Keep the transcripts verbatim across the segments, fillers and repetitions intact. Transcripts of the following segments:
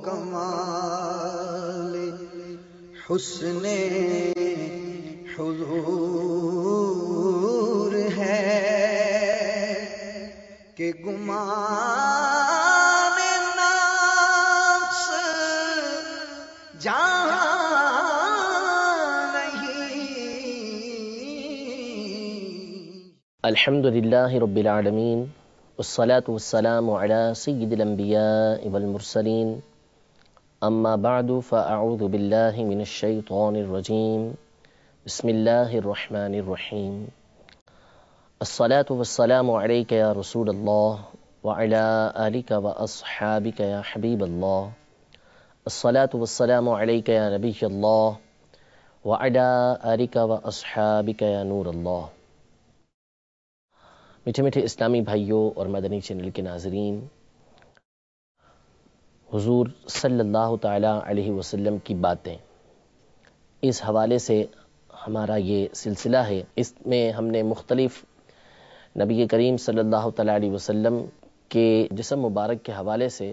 کمال حسن حضور ہے کہ گمان نفس جان الحمدللہ رب العالمین والصلاة والسلام على سید الانبیاء والمرسلین اما بعد فاعوذ باللہ من الشیطان الرجیم بسم اللہ الرحمن الرحیم الصلاة والسلام علیک یا رسول اللہ وعلى آلک واصحابک یا حبیب اللہ الصلاة والسلام علیک یا نبی اللہ وعلى آلک واصحابک یا نور اللہ۔ میٹھے میٹھے اسلامی بھائیوں اور مدنی چینل کے ناظرین، حضور صلی اللہ تعالیٰ علیہ وسلم کی باتیں، اس حوالے سے ہمارا یہ سلسلہ ہے۔ اس میں ہم نے مختلف نبی کریم صلی اللہ تعالیٰ علیہ وسلم کے جسم مبارک کے حوالے سے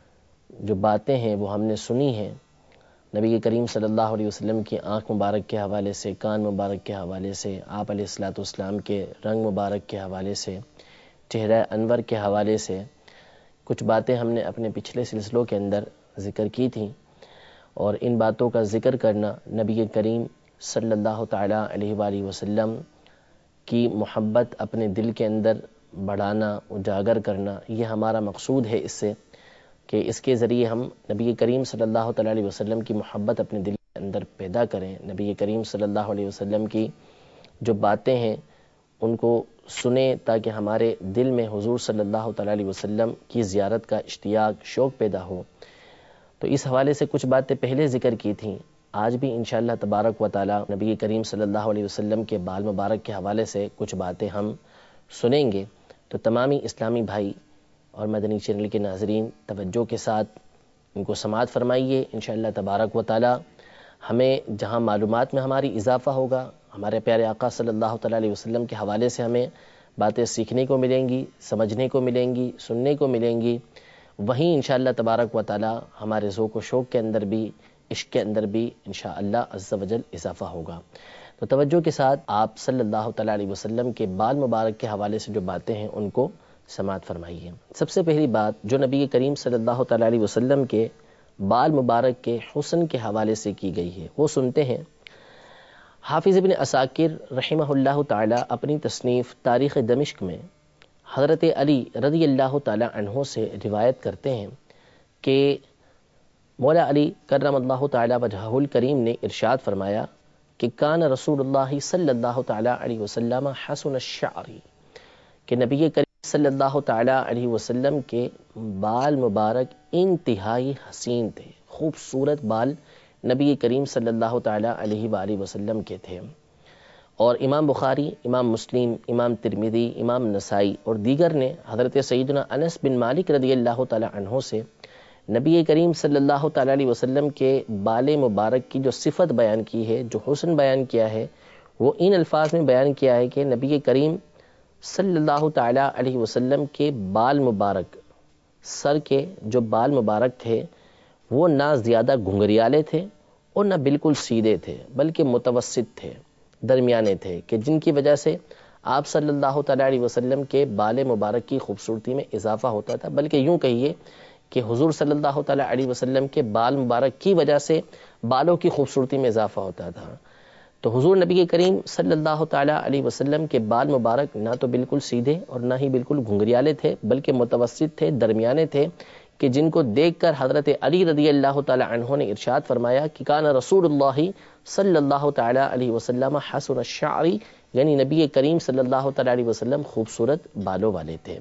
جو باتیں ہیں وہ ہم نے سنی ہیں۔ نبی کریم صلی اللہ علیہ وسلم کی آنکھ مبارک کے حوالے سے، کان مبارک کے حوالے سے، آپ علیہ الصلوۃ والسلام کے رنگ مبارک کے حوالے سے، چہرہ انور کے حوالے سے کچھ باتیں ہم نے اپنے پچھلے سلسلوں کے اندر ذکر کی تھیں، اور ان باتوں کا ذکر کرنا، نبی کریم صلی اللہ تعالیٰ علیہ وآلہ وسلم کی محبت اپنے دل کے اندر بڑھانا، اجاگر کرنا، یہ ہمارا مقصود ہے اس سے کہ اس کے ذریعے ہم نبی کریم صلی اللہ تعالیٰ علیہ وسلم کی محبت اپنے دل کے اندر پیدا کریں، نبی کریم صلی اللہ علیہ وسلم کی جو باتیں ہیں ان کو سنیں، تاکہ ہمارے دل میں حضور صلی اللہ تعالیٰ علیہ وسلم کی زیارت کا اشتیاق، شوق پیدا ہو۔ تو اس حوالے سے کچھ باتیں پہلے ذکر کی تھیں، آج بھی انشاءاللہ تبارک و تعالیٰ نبی کریم صلی اللہ علیہ وسلم کے بال مبارک کے حوالے سے کچھ باتیں ہم سنیں گے۔ تو تمامی اسلامی بھائی اور مدنی چینل کے ناظرین توجہ کے ساتھ ان کو سماعت فرمائیے۔ انشاءاللہ تبارک و تعالی ہمیں جہاں معلومات میں ہماری اضافہ ہوگا، ہمارے پیارے آقا صلی اللہ تعالیٰ علیہ وسلم کے حوالے سے ہمیں باتیں سیکھنے کو ملیں گی، سمجھنے کو ملیں گی، سننے کو ملیں گی، وہیں انشاءاللہ تبارک و تعالی ہمارے ذوق و شوق کے اندر بھی، عشق کے اندر بھی انشاءاللہ عز و جل اضافہ ہوگا۔ تو توجہ کے ساتھ آپ صلی اللہ تعالیٰ علیہ وسلم کے بال مبارک کے حوالے سے جو باتیں ہیں ان کو سماعت فرمائیے۔ سب سے پہلی بات جو نبی کریم صلی اللہ تعالیٰ علیہ وسلم کے بال مبارک کے حسن کے حوالے سے کی گئی ہے، وہ سنتے ہیں۔ حافظ ابن عساکر رحمہ اللہ تعالیٰ اپنی تصنیف تاریخ دمشق میں حضرت علی رضی اللہ تعالیٰ عنہ سے روایت کرتے ہیں کہ مولا علی کرم اللہ تعالیٰ وجہہ الکریم نے ارشاد فرمایا کہ کان رسول اللہ صلی اللہ تعالیٰ علیہ وسلم حسن الشعر، کہ نبی کریم صلی اللہ تعالیٰ علیہ وسلم کے بال مبارک انتہائی حسین تھے، خوبصورت بال نبی کریم صلی اللہ تعالیٰ علیہ وآلہ وسلم کے تھے۔ اور امام بخاری، امام مسلم، امام ترمذی، امام نسائی اور دیگر نے حضرت سیدنا انس بن مالک رضی اللہ تعالیٰ عنہ سے نبی کریم صلی اللہ تعالیٰ علیہ وسلم کے بال مبارک کی جو صفت بیان کی ہے، جو حسن بیان کیا ہے، وہ ان الفاظ میں بیان کیا ہے کہ نبی کریم صلی اللہ تعالیٰ علیہ وسلم کے بال مبارک، سر کے جو بال مبارک تھے وہ نہ زیادہ گھنگریالے تھے اور نہ بالکل سیدھے تھے، بلکہ متوسط تھے، درمیانے تھے، کہ جن کی وجہ سے آپ صلی اللہ تعالیٰ علیہ وسلم کے بال مبارک کی خوبصورتی میں اضافہ ہوتا تھا، بلکہ یوں کہیے کہ حضور صلی اللہ تعالیٰ علیہ وسلم کے بال مبارک کی وجہ سے بالوں کی خوبصورتی میں اضافہ ہوتا تھا۔ تو حضور نبی کریم صلی اللہ تعالیٰ علیہ وسلم کے بال مبارک نہ تو بالکل سیدھے اور نہ ہی بالکل گھنگریالے تھے، بلکہ متوسط تھے، درمیانے تھے، کہ جن کو دیکھ کر حضرت علی رضی اللہ تعالیٰ عنہ نے ارشاد فرمایا کہ کان رسول اللہ صلی اللہ تعالیٰ علیہ وسلم حسن الشعر، یعنی نبی کریم صلی اللہ تعالیٰ علیہ وسلم خوبصورت بالوں والے تھے،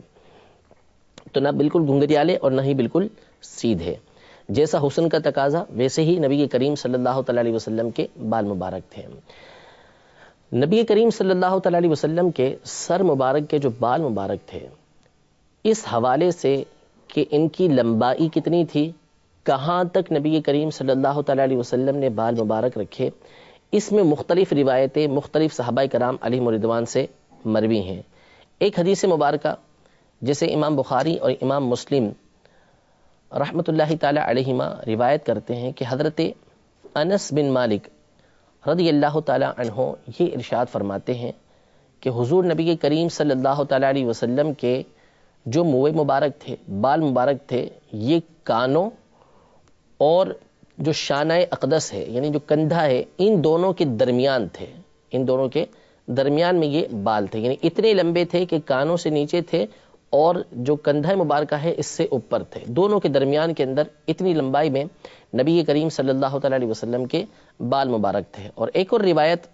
تو نہ بالکل گھنگریالے اور نہ ہی بالکل سیدھے، جیسا حسن کا تقاضا ویسے ہی نبی کریم صلی اللہ تعالیٰ علیہ وسلم کے بال مبارک تھے۔ نبی کریم صلی اللہ تعالیٰ علیہ وسلم کے سر مبارک کے جو بال مبارک تھے، اس حوالے سے کہ ان کی لمبائی کتنی تھی، کہاں تک نبی کریم صلی اللہ تعالیٰ علیہ وسلم نے بال مبارک رکھے، اس میں مختلف روایتیں مختلف صحابہ کرام علیہم رضوان سے مروی ہیں۔ ایک حدیث مبارکہ جسے امام بخاری اور امام مسلم رحمۃ اللہ تعالی علیہما روایت کرتے ہیں کہ حضرت انس بن مالک رضی اللہ تعالی عنہ یہ ارشاد فرماتے ہیں کہ حضور نبی کریم صلی اللہ تعالی علیہ وسلم کے جو منہ مبارک تھے، بال مبارک تھے، یہ کانوں اور جو شانہ اقدس ہے یعنی جو کندھا ہے، ان دونوں کے درمیان تھے، ان دونوں کے درمیان میں یہ بال تھے، یعنی اتنے لمبے تھے کہ کانوں سے نیچے تھے اور جو کندھا مبارکہ ہے اس سے اوپر تھے، دونوں کے درمیان کے اندر اتنی لمبائی میں نبی کریم صلی اللہ تعالی علیہ وسلم کے بال مبارک تھے۔ اور ایک اور روایت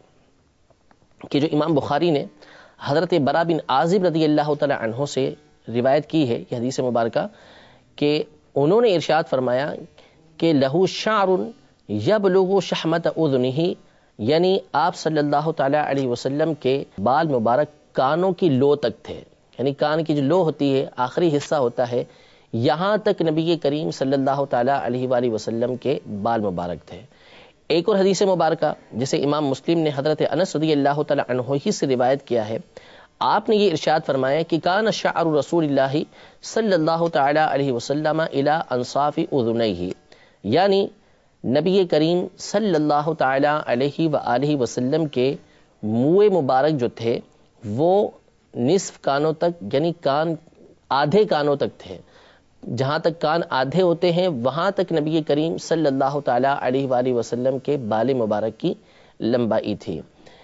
کہ جو امام بخاری نے حضرت برا بن عازب رضی اللہ تعالی عنہ سے روایت کی ہے، یہ حدیث مبارکہ، کہ انہوں نے ارشاد فرمایا کہ لہو شعر یبلغ شحمت اذنہ، یعنی آپ صلی اللہ تعالی علیہ وسلم کے بال مبارک کانوں کی لو تک تھے، یعنی کان کی جو لو ہوتی ہے، آخری حصہ ہوتا ہے، یہاں تک نبی کریم صلی اللہ تعالی علیہ وآلہ وسلم کے بال مبارک تھے۔ ایک اور حدیث مبارکہ جسے امام مسلم نے حضرت انس رضی اللہ تعالی عنہ ہی سے روایت کیا ہے، آپ نے یہ ارشاد فرمایا کہ کان شعر رسول اللہ صلی اللہ تعالی علیہ وسلم الی انصاف اذنیہ، یعنی نبی کریم صلی اللہ تعالی علیہ وآلہ وسلم کے منہ مبارک جو تھے وہ نصف کانوں تک، یعنی کان آدھے کانوں تک تھے، جہاں تک کان آدھے ہوتے ہیں وہاں تک نبی کریم صلی اللہ تعالی علیہ وآلہ وسلم کے بال مبارک کی لمبائی تھی۔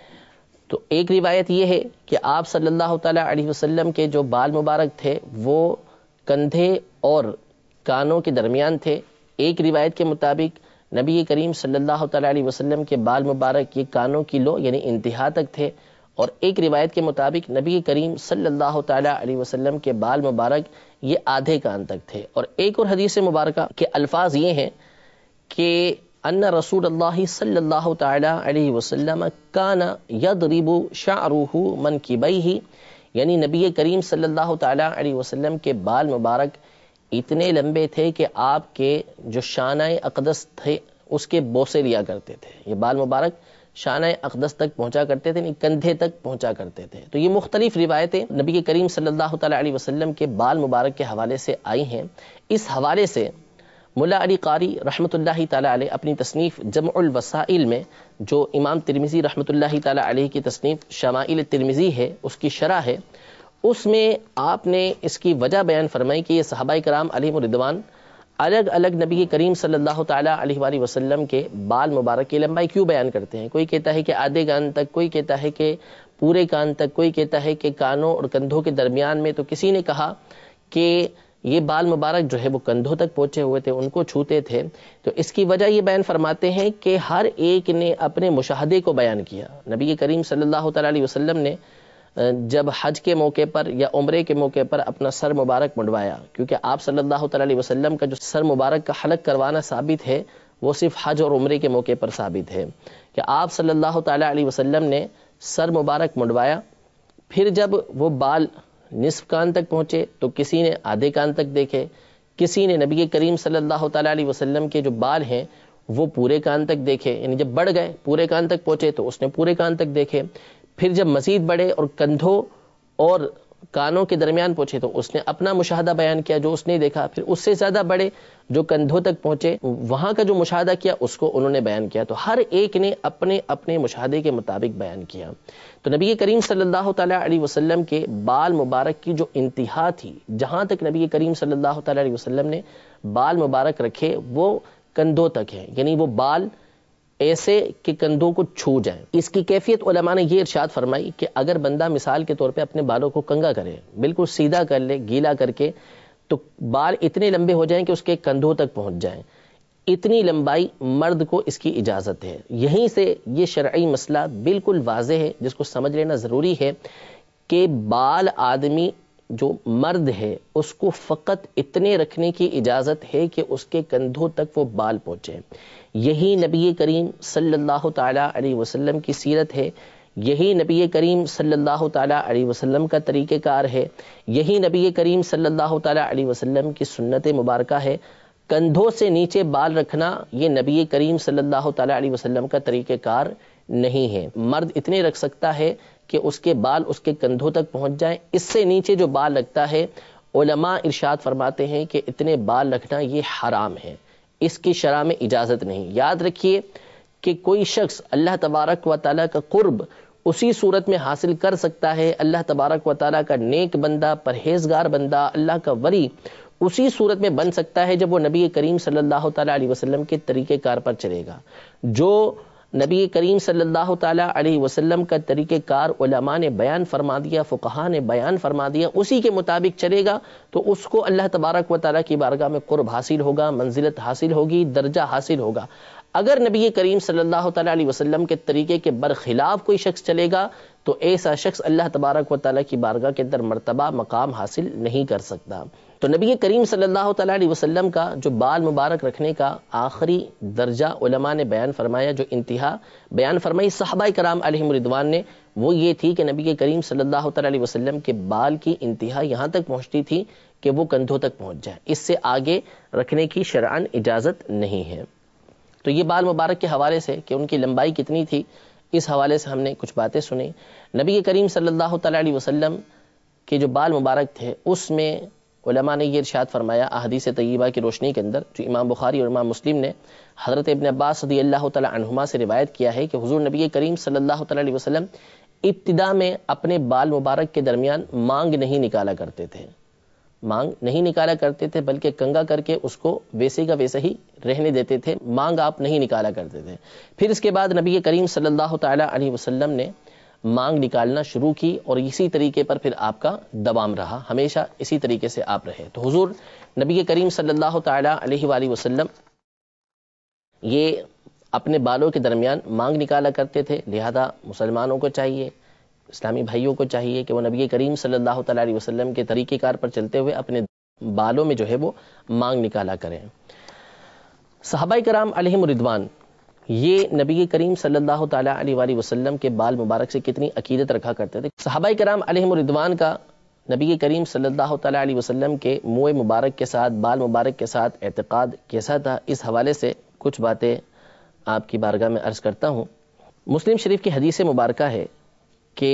تو ایک روایت یہ ہے کہ آپ صلی اللہ تعالی علیہ وسلم کے جو بال مبارک تھے وہ کندھے اور کانوں کے درمیان تھے۔ ایک روایت کے مطابق نبی کریم صلی اللہ تعالی علیہ وسلم کے بال مبارک یہ کانوں کی لو یعنی انتہا تک تھے، اور ایک روایت کے مطابق نبی کریم صلی اللہ تعالی علیہ وسلم کے بال مبارک یہ آدھے کان تک تھے۔ اور ایک اور حدیث مبارکہ کے الفاظ یہ ہیں کہ ان رسول اللہ صلی اللہ تعالی علیہ وسلم کان یضرب شعرہ منکبیہ، یعنی نبی کریم صلی اللہ تعالی علیہ وسلم کے بال مبارک اتنے لمبے تھے کہ آپ کے جو شانہ اقدس تھے اس کے بوسے لیا کرتے تھے، یہ بال مبارک شانہ اقدس تک پہنچا کرتے تھے، نہیں کندھے تک پہنچا کرتے تھے۔ تو یہ مختلف روایتیں نبی کریم صلی اللہ تعالی علیہ وسلم کے بال مبارک کے حوالے سے آئی ہیں۔ اس حوالے سے ملا علی قاری رحمۃ اللہ تعالی علیہ اپنی تصنیف جمع الوسائل میں، جو امام ترمذی رحمۃ اللہ تعالی علیہ کی تصنیف شمائل ترمذی ہے، اس کی شرح ہے، اس میں آپ نے اس کی وجہ بیان فرمائی کہ یہ صحابہ کرام علیہم رضوان الگ الگ نبی کریم صلی اللہ تعالی علیہ وآلہ وسلم کے بال مبارک کی لمبائی کیوں بیان کرتے ہیں۔ کوئی کہتا ہے کہ آدھے کان تک، کوئی کہتا ہے کہ پورے کان تک، کوئی کہتا ہے کہ کانوں اور کندھوں کے درمیان میں، تو کسی نے کہا کہ یہ بال مبارک جو ہے وہ کندھوں تک پہنچے ہوئے تھے، ان کو چھوتے تھے۔ تو اس کی وجہ یہ بیان فرماتے ہیں کہ ہر ایک نے اپنے مشاہدے کو بیان کیا۔ نبی کریم صلی اللہ تعالی علیہ وسلم نے جب حج کے موقع پر یا عمرے کے موقع پر اپنا سر مبارک منڈوایا، کیونکہ آپ صلی اللہ تعالی علیہ وسلم کا جو سر مبارک کا حلق کروانا ثابت ہے وہ صرف حج اور عمرے کے موقع پر ثابت ہے کہ آپ صلی اللہ تعالی علیہ وسلم نے سر مبارک منڈوایا، پھر جب وہ بال نصف کان تک پہنچے تو کسی نے آدھے کان تک دیکھے، کسی نے نبی کریم صلی اللہ تعالی علیہ وسلم کے جو بال ہیں وہ پورے کان تک دیکھے، یعنی جب بڑھ گئے پورے کان تک پہنچے تو اس نے پورے کان تک دیکھے، پھر جب مزید بڑھے اور کندھوں اور کانوں کے درمیان پہنچے تو اس نے اپنا مشاہدہ بیان کیا جو اس نے دیکھا، پھر اس سے زیادہ بڑے جو کندھوں تک پہنچے وہاں کا جو مشاہدہ کیا اس کو انہوں نے بیان کیا۔ تو ہر ایک نے اپنے اپنے مشاہدے کے مطابق بیان کیا۔ تو نبی کریم صلی اللہ تعالی علیہ وسلم کے بال مبارک کی جو انتہا تھی، جہاں تک نبی کریم صلی اللہ تعالی علیہ وسلم نے بال مبارک رکھے وہ کندھوں تک ہے، یعنی وہ بال ایسے کہ کندھوں کو چھو جائیں۔ اس کی کیفیت علماء نے یہ ارشاد فرمائی کہ اگر بندہ مثال کے طور پہ اپنے بالوں کو کنگا کرے، بالکل سیدھا کر لے گیلا کر کے، تو بال اتنے لمبے ہو جائیں کہ اس کے کندھوں تک پہنچ جائیں، اتنی لمبائی مرد کو اس کی اجازت ہے۔ یہیں سے یہ شرعی مسئلہ بالکل واضح ہے جس کو سمجھ لینا ضروری ہے کہ بال آدمی جو مرد ہے اس کو فقط اتنے رکھنے کی اجازت ہے کہ اس کے کندھوں تک وہ بال پہنچے۔ یہی نبی کریم صلی اللہ تعالی علیہ وسلم کی سیرت ہے، یہی نبی کریم صلی اللہ تعالی علیہ وسلم کا طریقہ کار ہے، یہی نبی کریم صلی اللہ تعالی علیہ وسلم کی سنت مبارکہ ہے۔ کندھوں سے نیچے بال رکھنا یہ نبی کریم صلی اللہ تعالی علیہ وسلم کا طریقہ کار نہیں ہے۔ مرد اتنے رکھ سکتا ہے کہ اس کے بال اس کے کندھوں تک پہنچ جائیں، اس سے نیچے جو بال لگتا ہے علماء ارشاد فرماتے ہیں کہ اتنے بال رکھنا یہ حرام ہے، اس کی شرع میں اجازت نہیں۔ یاد رکھیے کہ کوئی شخص اللہ تبارک و تعالیٰ کا قرب اسی صورت میں حاصل کر سکتا ہے، اللہ تبارک و تعالیٰ کا نیک بندہ، پرہیزگار بندہ، اللہ کا ولی اسی صورت میں بن سکتا ہے جب وہ نبی کریم صلی اللہ تعالیٰ علیہ وسلم کے طریقہ کار پر چلے گا۔ جو نبی کریم صلی اللہ تعالیٰ علیہ وسلم کا طریقہ کار علماء نے بیان فرما دیا، فقہاء نے بیان فرما دیا، اسی کے مطابق چلے گا تو اس کو اللہ تبارک و تعالیٰ کی بارگاہ میں قرب حاصل ہوگا، منزلت حاصل ہوگی، درجہ حاصل ہوگا۔ اگر نبی کریم صلی اللہ تعالیٰ علیہ وسلم کے طریقے کے برخلاف کوئی شخص چلے گا تو ایسا شخص اللہ تبارک و تعالیٰ کی بارگاہ کے اندر مرتبہ مقام حاصل نہیں کر سکتا۔ تو نبی کریم صلی اللہ تعالیٰ علیہ وسلم کا جو بال مبارک رکھنے کا آخری درجہ علماء نے بیان فرمایا، جو انتہا بیان فرمائی صحابہ کرام علیہم رضوان نے، وہ یہ تھی کہ نبی کریم صلی اللہ تعالیٰ علیہ وسلم کے بال کی انتہا یہاں تک پہنچتی تھی کہ وہ کندھوں تک پہنچ جائے، اس سے آگے رکھنے کی شرعاً اجازت نہیں ہے۔ تو یہ بال مبارک کے حوالے سے کہ ان کی لمبائی کتنی تھی، اس حوالے سے ہم نے کچھ باتیں سنی۔ نبی کریم صلی اللہ تعالیٰ علیہ وسلم کے جو بال مبارک تھے اس میں علماء نے یہ ارشاد فرمایا احادیث طیبہ کی روشنی کے اندر، جو امام بخاری اور امام مسلم نے حضرت ابن عباس رضی اللہ تعالیٰ عنہما سے روایت کیا ہے کہ حضور نبی کریم صلی اللہ تعالیٰ علیہ وسلم ابتدا میں اپنے بال مبارک کے درمیان مانگ نہیں نکالا کرتے تھے، مانگ نہیں نکالا کرتے تھے بلکہ کنگا کر کے اس کو ویسے کا ویسے ہی رہنے دیتے تھے، مانگ آپ نہیں نکالا کرتے تھے۔ پھر اس کے بعد نبی کریم صلی اللہ تعالیٰ علیہ وسلم نے مانگ نکالنا شروع کی اور اسی طریقے پر پھر آپ کا دوام رہا، ہمیشہ اسی طریقے سے آپ رہے۔ تو حضور نبی کریم صلی اللہ تعالیٰ علیہ وآلہ وسلم یہ اپنے بالوں کے درمیان مانگ نکالا کرتے تھے، لہذا مسلمانوں کو چاہیے، اسلامی بھائیوں کو چاہیے کہ وہ نبی کریم صلی اللہ تعالیٰ علیہ وسلم کے طریقہ کار پر چلتے ہوئے اپنے بالوں میں جو ہے وہ مانگ نکالا کریں۔ صحابہ کرام علیہم رضوان یہ نبی کریم صلی اللہ تعالیٰ علیہ وآلہ وسلم کے بال مبارک سے کتنی عقیدت رکھا کرتے تھے۔ صحابہ کرام علیہم رضوان کا نبی کریم صلی اللہ تعالیٰ علیہ وسلم کے منہ مبارک کے ساتھ، بال مبارک کے ساتھ اعتقاد کیسا تھا، اس حوالے سے کچھ باتیں آپ کی بارگاہ میں عرض کرتا ہوں۔ مسلم شریف کی حدیث مبارکہ ہے کہ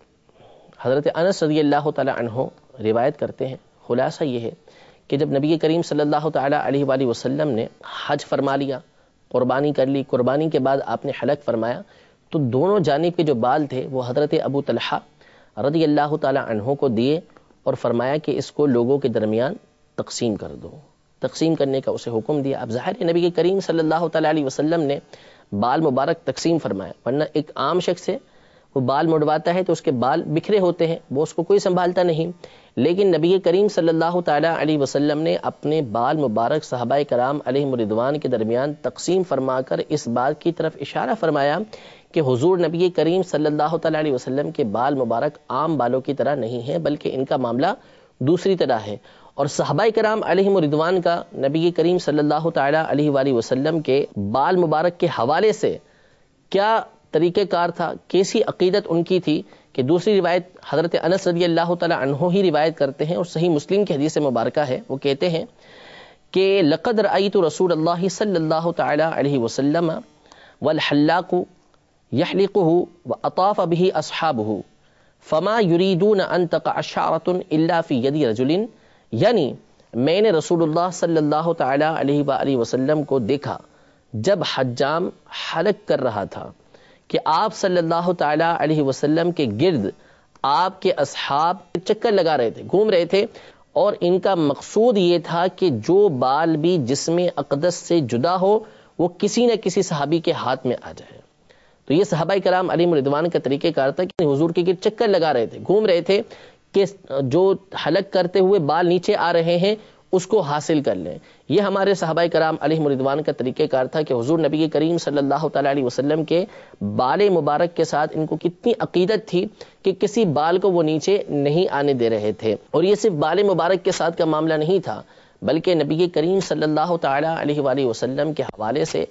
حضرت انس رضی اللہ تعالیٰ عنہ روایت کرتے ہیں، خلاصہ یہ ہے کہ جب نبی کریم صلی اللہ تعالیٰ علیہ وآلہ وسلم نے حج فرما لیا، قربانی کر لی، قربانی کے بعد آپ نے حلق فرمایا تو دونوں جانب کے جو بال تھے وہ حضرت ابو طلحہ رضی اللہ تعالیٰ عنہ کو دیے اور فرمایا کہ اس کو لوگوں کے درمیان تقسیم کر دو، تقسیم کرنے کا اسے حکم دیا۔ اب ظاہر ہے نبی کریم صلی اللہ تعالیٰ علیہ وسلم نے بال مبارک تقسیم فرمایا، ورنہ ایک عام شخص ہے وہ بال مڑواتا ہے تو اس کے بال بکھرے ہوتے ہیں، وہ اس کو کوئی سنبھالتا نہیں، لیکن نبی کریم صلی اللہ تعالیٰ علیہ وسلم نے اپنے بال مبارک صحابہ کرام علیہم رضوان کے درمیان تقسیم فرما کر اس بات کی طرف اشارہ فرمایا کہ حضور نبی کریم صلی اللہ تعالیٰ علیہ وسلم کے بال مبارک عام بالوں کی طرح نہیں ہے بلکہ ان کا معاملہ دوسری طرح ہے۔ اور صحابہ کرام علیہم رضوان کا نبی کریم صلی اللہ تعالیٰ علیہ وآلہ وسلم کے بال مبارک کے حوالے سے کیا طریقہ کار تھا، کیسی عقیدت ان کی تھی کہ دوسری روایت حضرت انس رضی اللہ تعالیٰ عنہ ہی روایت کرتے ہیں اور صحیح مسلم کی حدیث مبارکہ ہے، وہ کہتے ہیں کہ لقد رأیت رسول اللہ صلی اللہ تعالیٰ علیہ وسلم والحلاق یحلقہ واطاف به اصحابہ فما یریدون ان تقع شعرۃ الا فی ید رجل، یعنی میں نے رسول اللہ صلی اللہ تعالیٰ علیہ وآلہ وسلم کو دیکھا جب حجام حلق کر رہا تھا کہ آپ صلی اللہ تعالیٰ علیہ وسلم کے گرد آپ کے اصحاب چکر لگا رہے تھے، گھوم رہے تھے، اور ان کا مقصود یہ تھا کہ جو بال بھی جسم اقدس سے جدا ہو وہ کسی نہ کسی صحابی کے ہاتھ میں آ جائے۔ تو یہ صحابہ کرام علیہم رضوان کا طریقہ کار تھا کہ حضور کے گرد چکر لگا رہے تھے، گھوم رہے تھے کہ جو حلق کرتے ہوئے بال نیچے آ رہے ہیں اس کو حاصل کر لیں۔ یہ ہمارے صحابہ کرام علیہم رضوان کا طریقہ کار تھا کہ حضور نبی کریم صلی اللہ تعالیٰ علیہ وسلم کے بال مبارک کے ساتھ ان کو کتنی عقیدت تھی کہ کسی بال کو وہ نیچے نہیں آنے دے رہے تھے۔ اور یہ صرف بال مبارک کے ساتھ کا معاملہ نہیں تھا بلکہ نبی کریم صلی اللہ تعالیٰ علیہ وآلہ وسلم کے حوالے سے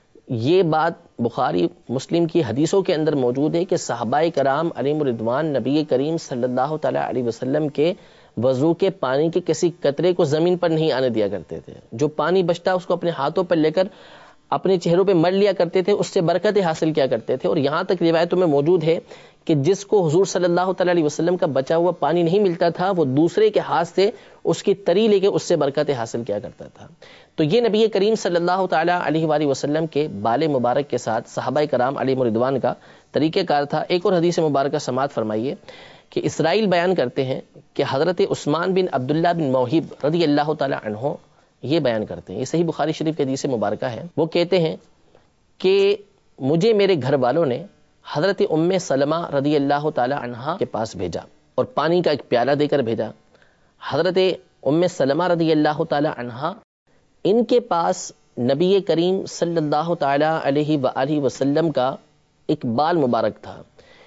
یہ بات بخاری مسلم کی حدیثوں کے اندر موجود ہے کہ صحابہ کرام علیہم رضوان نبی کریم صلی اللہ تعالیٰ علیہ وسلم کے وضو کے پانی کے کسی قطرے کو زمین پر نہیں آنے دیا کرتے تھے، جو پانی بچتا اس کو اپنے ہاتھوں پر لے کر اپنے چہروں پہ مل لیا کرتے تھے، اس سے برکتیں حاصل کیا کرتے تھے۔ اور یہاں تک روایتوں میں موجود ہے کہ جس کو حضور صلی اللہ تعالیٰ علیہ وسلم کا بچا ہوا پانی نہیں ملتا تھا وہ دوسرے کے ہاتھ سے اس کی تری لے کے اس سے برکتیں حاصل کیا کرتا تھا. تو یہ نبی کریم صلی اللہ تعالیٰ علیہ وآلہ وسلم کے بال مبارک کے ساتھ صحابہ کرام علیہم رضوان کا طریقہ کار تھا. ایک اور حدیث مبارکہ سماعت فرمائیے کہ اسرائیل بیان کرتے ہیں کہ حضرت عثمان بن عبداللہ بن موہب رضی اللہ تعالیٰ عنہ یہ بیان کرتے ہیں, یہ صحیح بخاری شریف کی حدیث مبارکہ ہے. وہ کہتے ہیں کہ مجھے میرے گھر والوں نے حضرت ام سلمہ رضی اللہ تعالی عنہا کے پاس بھیجا اور پانی کا ایک پیالہ دے کر بھیجا. حضرت ام سلمہ رضی اللہ تعالی عنہا ان کے پاس نبی کریم صلی اللہ تعالی علیہ وآلہ وسلم کا ایک بال مبارک تھا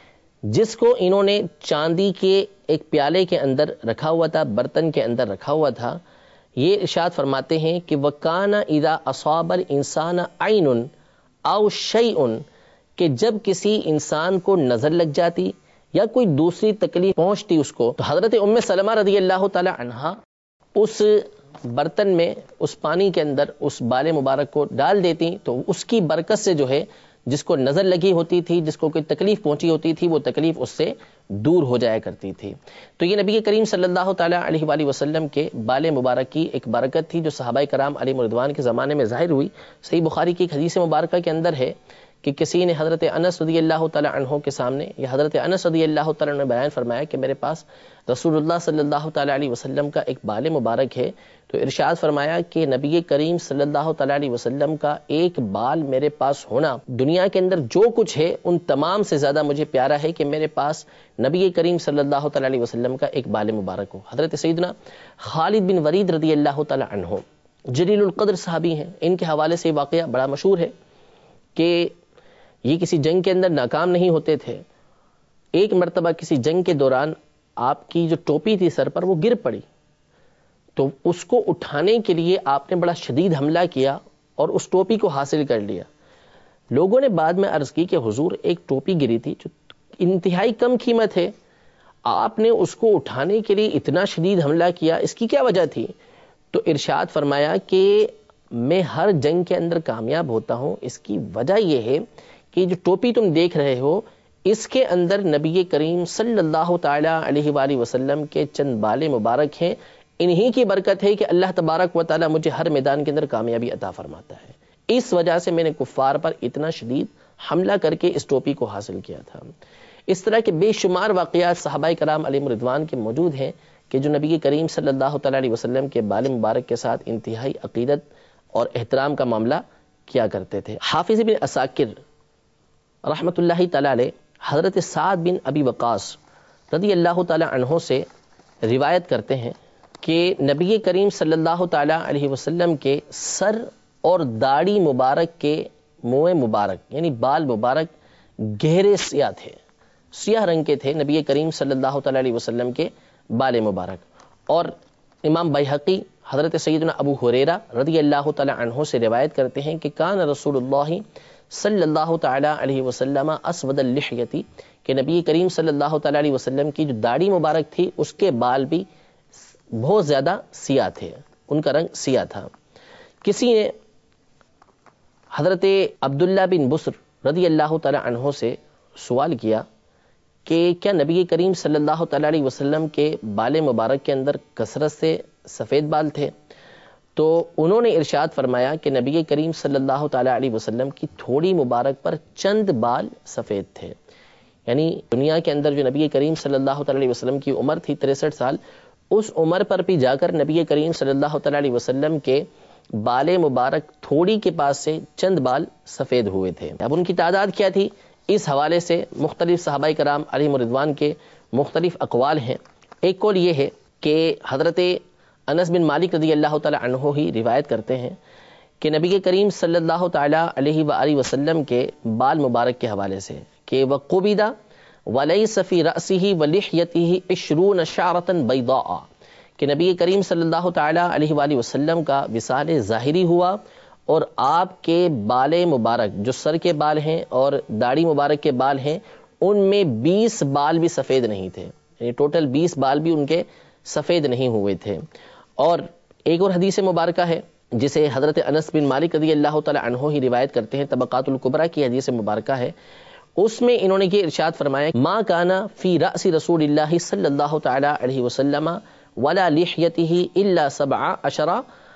جس کو انہوں نے چاندی کے ایک پیالے کے اندر رکھا ہوا تھا, برتن کے اندر رکھا ہوا تھا. یہ ارشاد فرماتے ہیں کہ وَكَانَ إِذَا أَصَابَ الْإِنسَانَ عَيْنٌ أَوْ شَيْءٌ کہ جب کسی انسان کو نظر لگ جاتی یا کوئی دوسری تکلیف پہنچتی اس کو تو حضرت ام سلمہ رضی اللہ تعالی عنہا اس برتن میں اس پانی کے اندر اس بال مبارک کو ڈال دیتی تو اس کی برکت سے جو ہے جس کو نظر لگی ہوتی تھی, جس کو کوئی تکلیف پہنچی ہوتی تھی, وہ تکلیف اس سے دور ہو جایا کرتی تھی. تو یہ نبی کریم صلی اللہ تعالی علیہ وآلہ وسلم کے بال مبارک کی ایک برکت تھی جو صحابہ کرام علیہم رضوان کے زمانے میں ظاہر ہوئی. صحیح بخاری کی ایک حدیث مبارکہ کے اندر ہے کہ کسی نے حضرت انس رضی اللہ تعالی عنہ کے سامنے یا حضرت انس رضی اللہ تعالی عنہ نے بیان فرمایا کہ میرے پاس رسول اللہ صلی اللہ تعالی علیہ وسلم کا ایک بال مبارک ہے. تو ارشاد فرمایا کہ نبی کریم صلی اللہ تعالی علیہ وسلم کا ایک بال میرے پاس ہونا دنیا کے اندر جو کچھ ہے ان تمام سے زیادہ مجھے پیارا ہے کہ میرے پاس نبی کریم صلی اللہ تعالی علیہ وسلم کا ایک بال مبارک ہو. حضرت سیدنا خالد بن ولید رضی اللہ تعالی عنہ جلیل القدر صحابی ہیں. ان کے حوالے سے واقعہ بڑا مشہور ہے کہ یہ کسی جنگ کے اندر ناکام نہیں ہوتے تھے. ایک مرتبہ کسی جنگ کے دوران آپ کی جو ٹوپی تھی سر پر وہ گر پڑی تو اس کو اٹھانے کے لیے آپ نے بڑا شدید حملہ کیا اور اس ٹوپی کو حاصل کر لیا. لوگوں نے بعد میں عرض کی کہ حضور ایک ٹوپی گری تھی جو انتہائی کم قیمت ہے, آپ نے اس کو اٹھانے کے لیے اتنا شدید حملہ کیا, اس کی کیا وجہ تھی؟ تو ارشاد فرمایا کہ میں ہر جنگ کے اندر کامیاب ہوتا ہوں, اس کی وجہ یہ ہے کہ جو ٹوپی تم دیکھ رہے ہو اس کے اندر نبی کریم صلی اللہ تعالی علیہ وآلہ وسلم کے چند بال مبارک ہیں, انہی کی برکت ہے کہ اللہ تبارک و تعالی مجھے ہر میدان کے اندر کامیابی عطا فرماتا ہے. اس وجہ سے میں نے کفار پر اتنا شدید حملہ کر کے اس ٹوپی کو حاصل کیا تھا. اس طرح کے بے شمار واقعات صحابہ کرام علیہم رضوان کے موجود ہیں کہ جو نبی کریم صلی اللہ تعالی علیہ وسلم کے بال مبارک کے ساتھ انتہائی عقیدت اور احترام کا معاملہ کیا کرتے تھے. حافظ بن عساکر رحمۃ اللہ تعالی علیہ حضرت سعد بن ابی وقاص رضی اللہ تعالی عنہ سے روایت کرتے ہیں کہ نبی کریم صلی اللہ تعالی علیہ وسلم کے سر اور داڑھی مبارک کے منہ مبارک یعنی بال مبارک گہرے سیاہ تھے, سیاہ رنگ کے تھے نبی کریم صلی اللہ تعالی علیہ وسلم کے بال مبارک. اور امام بیہقی حضرت سیدنا ابو ہریرہ رضی اللہ تعالی عنہ سے روایت کرتے ہیں کہ کان رسول اللہ صلی اللہ تعالی علیہ وسلم اسود اللحیتی کہ نبی کریم صلی اللہ تعالی علیہ وسلم کی جو داڑھی مبارک تھی اس کے بال بھی بہت زیادہ سیاہ تھے, ان کا رنگ سیاہ تھا. کسی نے حضرت عبداللہ بن بسر رضی اللہ تعالی عنہ سے سوال کیا کہ کیا نبی کریم صلی اللہ تعالی علیہ وسلم کے بال مبارک کے اندر کثرت سے سفید بال تھے؟ تو انہوں نے ارشاد فرمایا کہ نبی کریم صلی اللہ تعالی علیہ وسلم کی تھوڑی مبارک پر چند بال سفید تھے. یعنی دنیا کے اندر جو نبی کریم صلی اللہ تعالی علیہ وسلم کی عمر تھی تریسٹھ سال, اس عمر پر بھی جا کر نبی کریم صلی اللہ تعالی علیہ وسلم کے بال مبارک تھوڑی کے پاس سے چند بال سفید ہوئے تھے. اب ان کی تعداد کیا تھی؟ اس حوالے سے مختلف صحابہ کرام علیہم رضوان کے مختلف اقوال ہیں. ایک قول یہ ہے کہ حضرت انس بن مالک رضی اللہ تعالی عنہ ہی روایت کرتے ہیں کہ نبی کریم صلی اللہ تعالی علیہ وآلہ وسلم کے بال مبارک کے حوالے سے کہ وَقُبِدَ وَلَيْسَ فِي رَأْسِهِ وَلِحْيَتِهِ عِشْرُونَ شَعْرَةً بَيْضَاءَ کہ نبی کریم صلی اللہ تعالی علیہ وآلہ وسلم کا وصال ظاہری ہوا اور آپ کے بال مبارک جو سر کے بال ہیں اور داڑھی مبارک کے بال ہیں ان میں بیس بال بھی سفید نہیں تھے, یعنی ٹوٹل بیس بال بھی ان کے سفید نہیں ہوئے تھے. اور ایک اور حدیث مبارکہ ہے جسے حضرت انس بن مالک رضی اللہ تعالی عنہ ہی روایت کرتے ہیں, طبقات الکبریٰ کی حدیث مبارکہ ہے. اس میں انہوں نے یہ ارشاد فرمایا ما کانا فی رأس رسول اللہ صلی اللہ تعالی علیہ وسلم ولا لحیتہ الا سبع عشر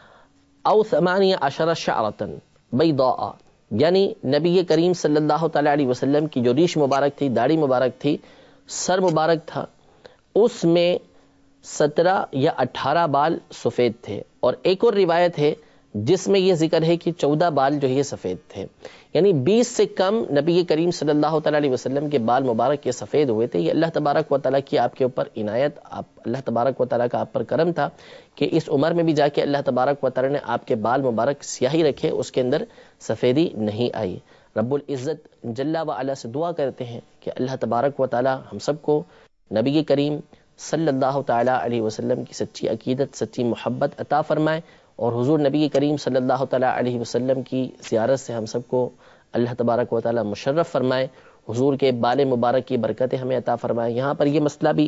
او ثمانیہ عشر شعرۃ بیضاء، یعنی نبی کریم صلی اللہ تعالی علیہ وسلم کی جو ریش مبارک تھی، داڑھی مبارک تھی، سر مبارک تھا، اس میں سترہ یا اٹھارہ بال سفید تھے، اور ایک اور روایت ہے جس میں یہ ذکر ہے کہ چودہ بال جو ہے یہ سفید تھے، یعنی بیس سے کم نبی کریم صلی اللہ تعالی علیہ وسلم کے بال مبارک یہ سفید ہوئے تھے۔ یہ اللہ تبارک و تعالیٰ کی آپ کے اوپر عنایت، آپ اللہ تبارک و تعالیٰ کا آپ پر کرم تھا کہ اس عمر میں بھی جا کے اللہ تبارک و تعالیٰ نے آپ کے بال مبارک سیاہی رکھے، اس کے اندر سفیدی نہیں آئی۔ رب العزت جل و علا سے دعا کرتے ہیں کہ اللہ تبارک و تعالیٰ ہم سب کو نبی کریم صلی اللہ تعالی علیہ وسلم کی سچی عقیدت، سچی محبت عطا فرمائے، اور حضور نبی کریم صلی اللہ تعالی علیہ وسلم کی زیارت سے ہم سب کو اللہ تبارک و تعالی مشرف فرمائے، حضور کے بال مبارک کی برکتیں ہمیں عطا فرمائے۔ یہاں پر یہ مسئلہ بھی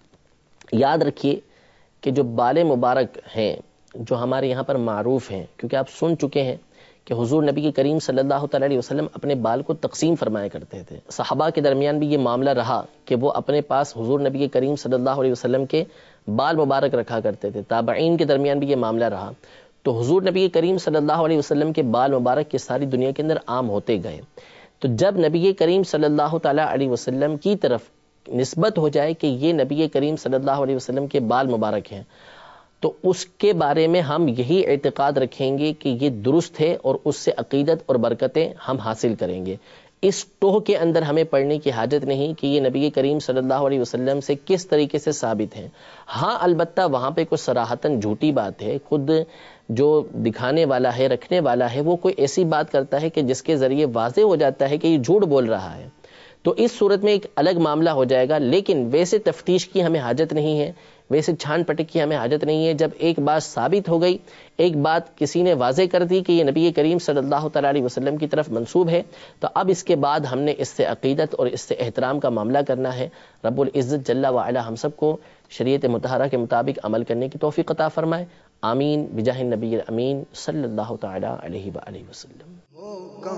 یاد رکھیے کہ جو بال مبارک ہیں جو ہمارے یہاں پر معروف ہیں، کیونکہ آپ سن چکے ہیں کہ حضور نبی کریم صلی اللہ تعالی علیہ وسلم اپنے بال کو تقسیم فرمایا کرتے تھے۔ صحابہ کے درمیان بھی یہ معاملہ رہا کہ وہ اپنے پاس حضور نبی کریم صلی اللہ علیہ وسلم کے بال مبارک رکھا کرتے تھے، تابعین کے درمیان بھی یہ معاملہ رہا، تو حضور نبی کریم صلی اللہ علیہ وسلم کے بال مبارک کی ساری دنیا کے اندر عام ہوتے گئے۔ تو جب نبی کریم صلی اللہ تعالی علیہ وسلم کی طرف نسبت ہو جائے کہ یہ نبی کریم صلی اللہ علیہ وسلم کے بال مبارک ہیں، تو اس کے بارے میں ہم یہی اعتقاد رکھیں گے کہ یہ درست ہے، اور اس سے عقیدت اور برکتیں ہم حاصل کریں گے۔ اس ٹوہ کے اندر ہمیں پڑھنے کی حاجت نہیں کہ یہ نبی کریم صلی اللہ علیہ وسلم سے کس طریقے سے ثابت ہیں۔ ہاں البتہ وہاں پہ کوئی صراحتاً جھوٹی بات ہے، خود جو دکھانے والا ہے، رکھنے والا ہے، وہ کوئی ایسی بات کرتا ہے کہ جس کے ذریعے واضح ہو جاتا ہے کہ یہ جھوٹ بول رہا ہے، تو اس صورت میں ایک الگ معاملہ ہو جائے گا۔ لیکن ویسے تفتیش کی ہمیں حاجت نہیں ہے، ویسے چھان پٹک کی ہمیں حاجت نہیں ہے۔ جب ایک بات ثابت ہو گئی، ایک بات کسی نے واضح کر دی کہ یہ نبی کریم صلی اللہ تعالی علیہ وسلم کی طرف منسوب ہے، تو اب اس کے بعد ہم نے اس سے عقیدت اور اس سے احترام کا معاملہ کرنا ہے۔ رب العزت جل وعلا ہم سب کو شریعت مطہرہ کے مطابق عمل کرنے کی توفیق عطا فرمائے، آمین بجاہ النبی الامین صلی اللہ تعالی علیہ وآلہ وسلم۔ وہ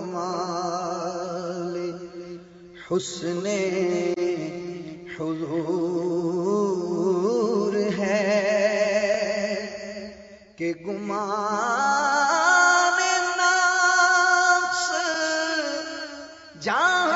کمال حسن حضور ہے کہ گمان نفس جہاں